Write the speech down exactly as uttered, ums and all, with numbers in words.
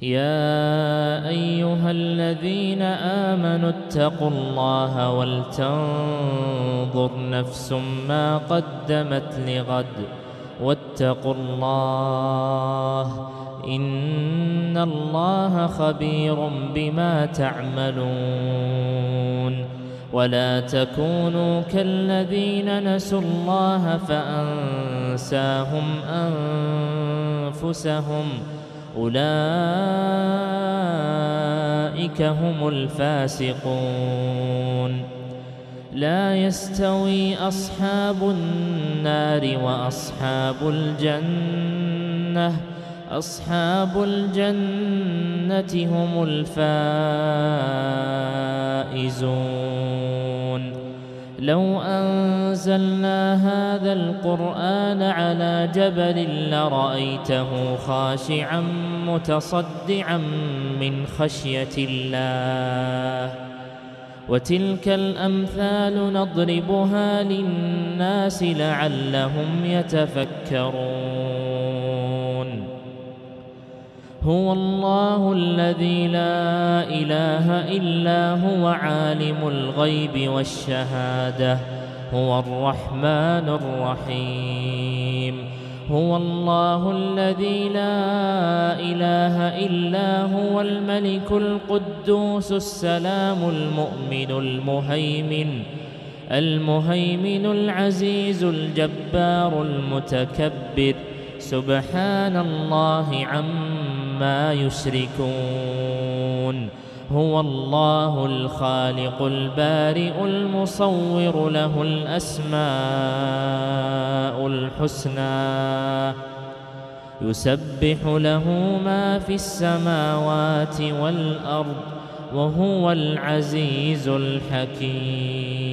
يا أيها الذين آمنوا اتقوا الله ولتنظر نفس ما قدمت لغد واتقوا الله إن الله خبير بما تعملون. ولا تكونوا كالذين نسوا الله فأنساهم أنفسهم أولئك هم الفاسقون. لا يستوي أصحاب النار وأصحاب الجنة أصحاب الجنة هم الفائزون. لو أنزلنا هذا القرآن على جبل لرأيته خاشعا متصدعا من خشية الله. وتلك الأمثال نضربها للناس لعلهم يتفكرون. هو الله الذي لا إله إلا هو عالم الغيب والشهادة هو الرحمن الرحيم. هو الله الذي لا إله إلا هو الملك القدوس السلام المؤمن المهيمن المهيمن العزيز الجبار المتكبر سبحان الله عما يشركون. هو الله الخالق البارئ المصور له الأسماء الحسنى يسبح له ما في السماوات والأرض وهو العزيز الحكيم.